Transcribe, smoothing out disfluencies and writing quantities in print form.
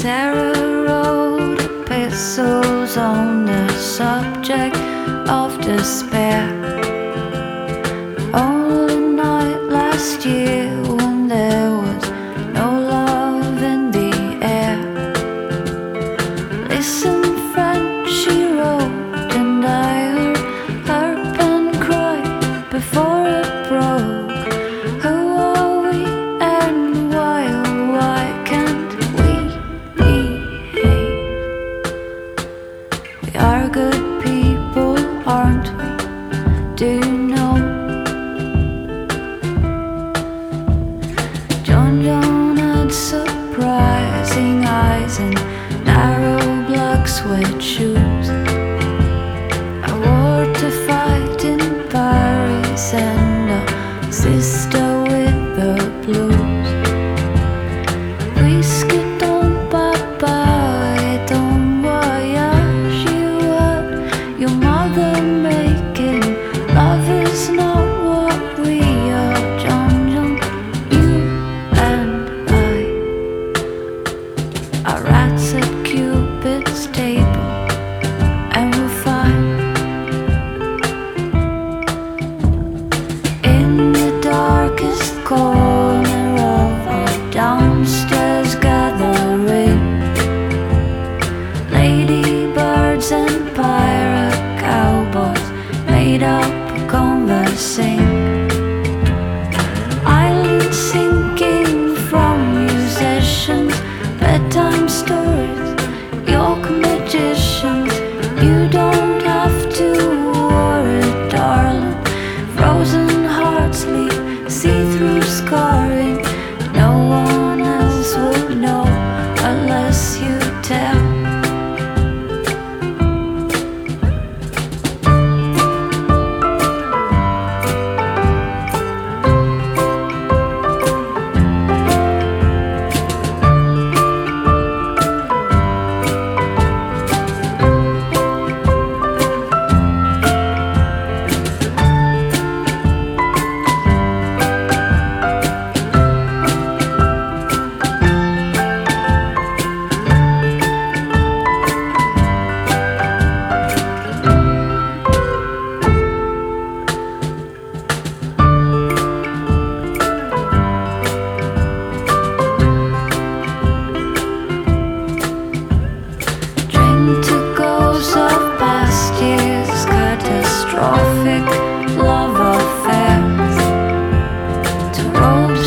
Sarah wrote epistles on the subject of despair. On a night last year when there was no love in the air. Listen, friend, she wrote, and I heard her pen cry before it broke. Who are we and why, oh why can't we behave? We are good people, aren't we? Do you know? John had surprising eyes and narrow black suede shoes. I wore to fight in Paris and a sister with the blues. Whiskey don't papa et ton voyage. You had your mother making love is not what we are, John. You and I are rats at Cupid's table, and we're fine. In the darkest corner of our downstairs gathering, ladybirds and pirate cowboys made up a conversing. Islands sinking from musicians, bedtime stories, York magicians. You don't have to worry, darling. Frozen hearts leave see-through scarring. No one else would know unless you tell. To goes of past years, catastrophic love affairs, to robes